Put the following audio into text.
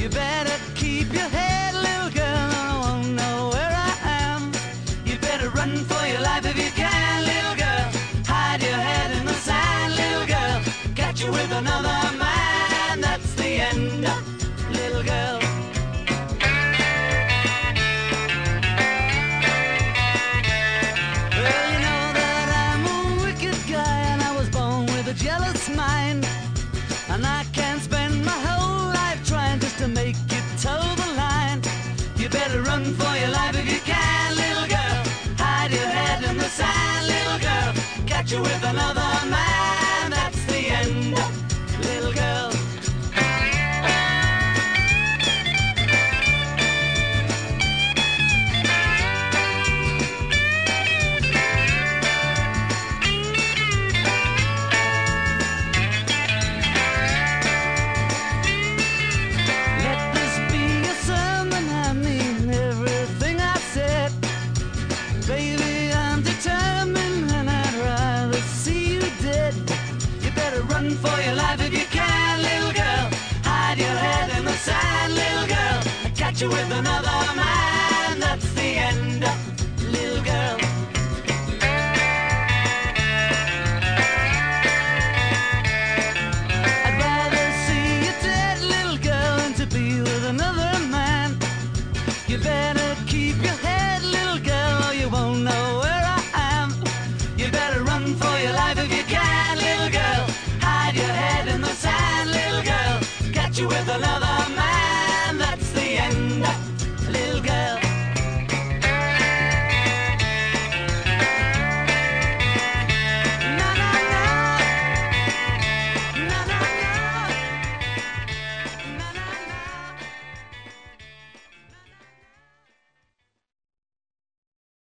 You better keep your head, little girl, I won't know where I am. You better run for your life if you can, little girl. Hide your head in the sand, little girl. Catch you with another man, that's the end, little girl. Well, you know that I'm a wicked guy, and I was born with a jealous mind. And I can't spend my whole life trying just to make you toe the line. You better run for your life if you can, little girl. Hide your head in the sand, little girl. Catch you with another man, that's the end, little girl. Run for your life if you can, little girl. Hide your head in the sand, little girl. Catch you with another